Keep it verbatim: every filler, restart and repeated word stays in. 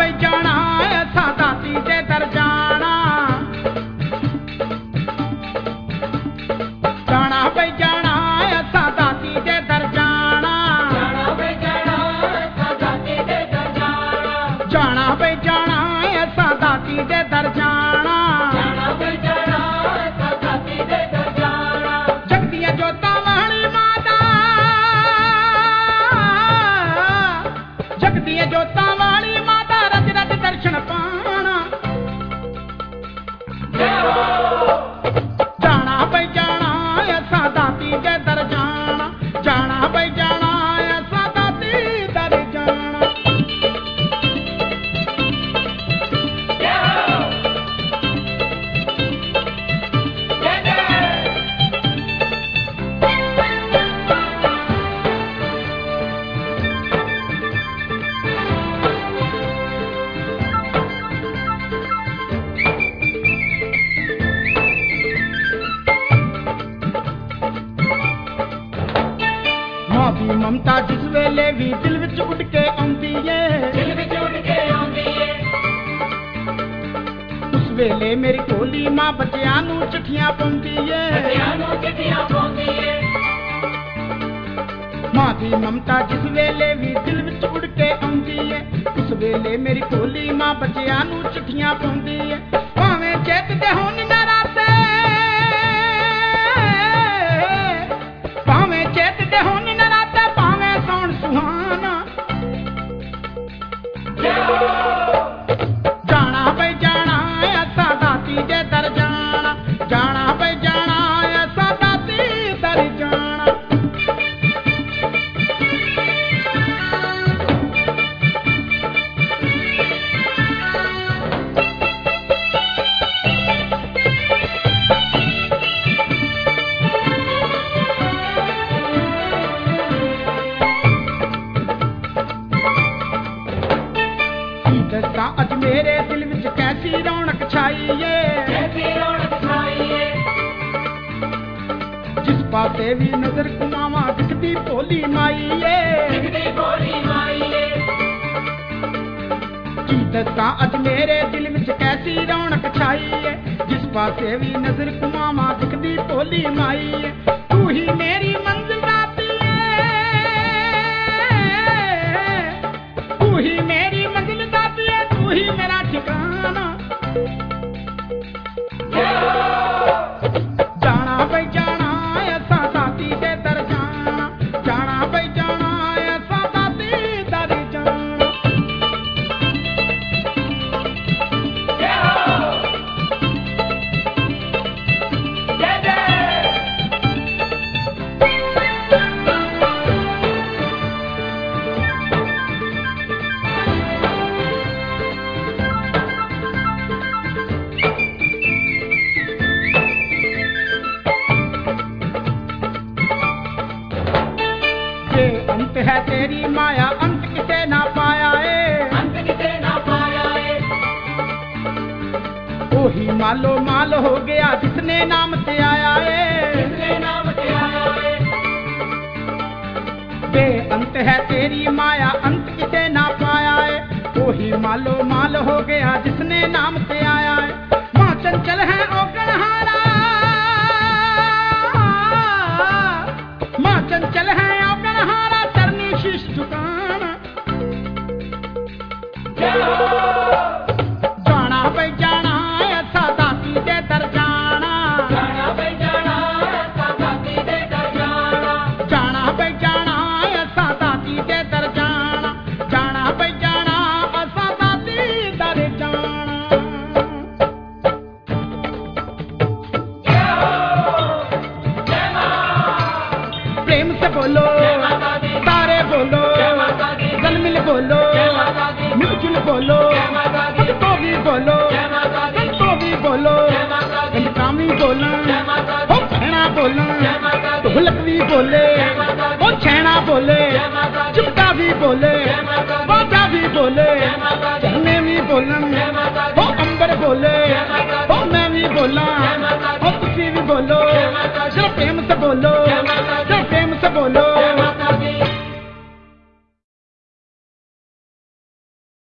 पई जाना असा दाती दे दर जाना जाना पई जाना असा दाती दे दर जाना जाना पई जाना असा दाती दे दर जाना जाना पई जाना असा दाती दे दर जाना जाना पई जाना असा दाती दे दर जाना जगदिया जोता वाली माता जगदिया जोता वाली माता रज रज दर्शन पाना जाना पई जाना असा दाती दे दर जाना जाना पई जाना असा दाती दर जाना मां दी ममता जिस वेले भी दिल विच उड़ के आंदी है दिल विच उड़ के आंदी है उस वेले मेरी कोली मां बच्चियां नू चिट्ठियां पाउंदी है बच्चियां नू चिट्ठियां पाउंदी है मां दी ममता जिस वेले भी दिल विच उड़ के आंदी है उस वेले मेरी कोली मां बच्चियां नू चिट्ठियां पाउंदी है भावें चेत दे होन नराते भावें चेत दे होन नराते भावें सौण सुहाना जाना पई जाना असा दाती दे दर जाना जाना पई जाना असा दाती दर जाना दस्ता अज मेरे दिल विच कैसी रौनक छाई है कैसी रौनक छाई है जिस पासे भी नजर घुमावा दिखदी भोली माई है दिखदी भोली माई है की दस्ता अज मेरे दिल विच कैसी रौनक छाई है जिस पासे भी नजर घुमावा दिखदी भोली माई है तू ही मेरी मंजिल राती है तू ही मेरी मंजिल दाती है तू ही मेरा ठिकाना जाना पई जाना असा दाती दे दर जाना जाना पई जाना असा दाती दर जाना अंत है तेरी माया अंत किसे ना पाया है अंत किसे ना पाया है वही मालो माल हो गया जिसने नाम से आया है जिसने नाम से आया है बे अंत है तेरी माया अंत किसे ना पाया है वही मालो माल हो गया जिसने नाम से आया है मां चंचल है ओगणहारा मां चंचल है ओगणहारा चरनी शीश झुकाना जाना पई जाना असा दाती दे दर जाना जाना पई जाना असा दाती दे दर जाना जाना पई जाना असा दाती दे दर जाना जाना पई जाना असा दाती दर जाना प्रेम से बोलो तारे बोलो गल मिल बोलो मिलजुल बोलो सबको भी बोलो सबको भी बोलो कामी बोला ओ छैना बोला ढोलक भी बोले ओ छैना बोले चिमटा भी बोले बाजा भी बोले झरने भी बोलन ओ अंबर बोले ओ मैं भी बोला ओ तुसी भी बोलो जरा प्रेम से बोलो।